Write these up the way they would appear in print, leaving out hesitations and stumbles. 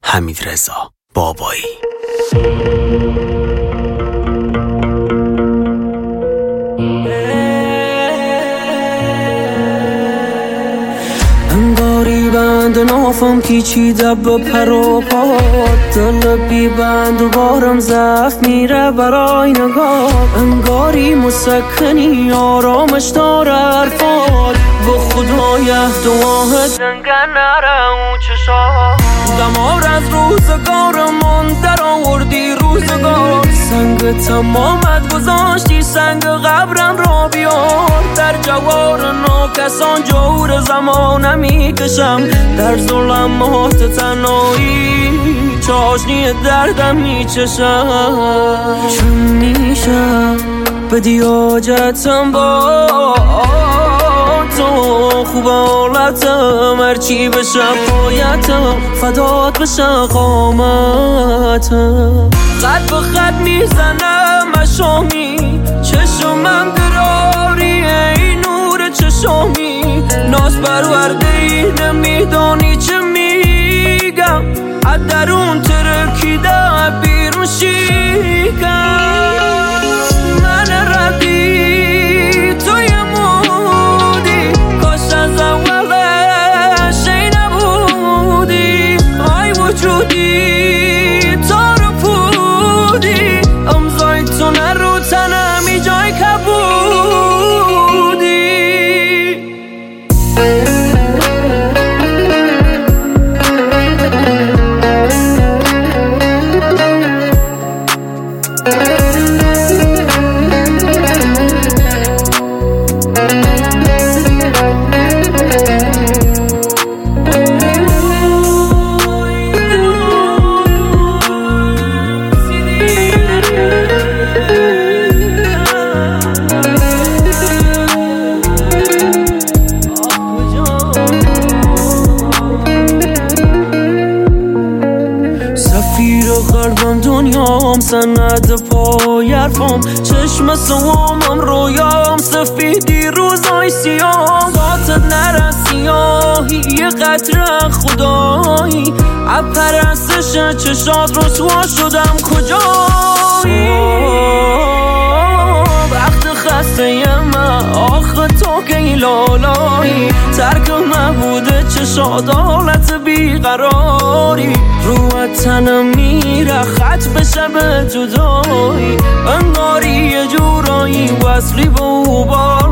حمیدرضا بابایی. انگاری بند نافم پیچیده به پر و پات، دل بی بند و بارم ضعف میره برای نگاه. انگاری مسکنی آرامش داره حرفات، به خدای دعاهت زنگه نره اون چشات. دمار از روزگارمون در آوردی روزگار، سنگ تمامت گذاشتی سنگ قبرم را بیار. در جوار ناکسان جور زمان میکشم، در ظلمات تنهایی چاشنی دردم میچشم. چون میشه بدی حاجتم با تو، خوب حالتم هرچی بشه پایتم، فدات بشه قامتم. خط به خط میزنم مشامی، چشمم دراری ای نور چشامی. ناز پرورده ای نمیدانی چه میگم، از درون ترکیده بیرون شیکم. من رفتی توی مودی، کاش از اولش ای نبودی. آی وجودی تا رو پودی، امضای تو نرو تنمی جای کبودی. قلبم دنیام سند پای حرفام، چشم سوامم رویام سفیدی روزای سیام. ذاتت نره سیاهی یه قطره خدایی، پرستش چشات رسوا شدم کجایی. وقت خسته من آخه تو که لالایی، ترک مبوده چشات حالت بیقراری. روحت تنم میره خط بشه به جدایی، انگاری یه جورایی وصلی به او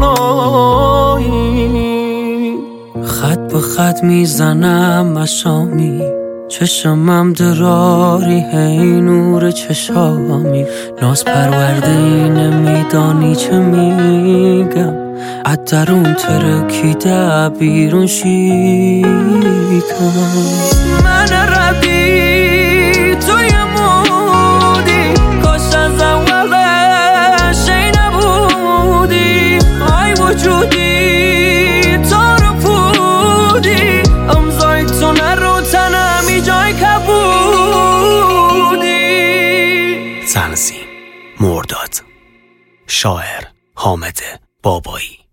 بالایی. خط به خط میزنم مشامی، چشمم دراری هی نور چشامی. ناز پرورده ای نمیدانی چه میگم، از درون ترکیده بیرون شیکم. من رفتی توی مودی، کاش از اولش ای نبودی. آی وجودی تا رو پودی، امضای تو نرو تنمی جای کبودی. تنظیم مرداد، شاعر حامد بابایی.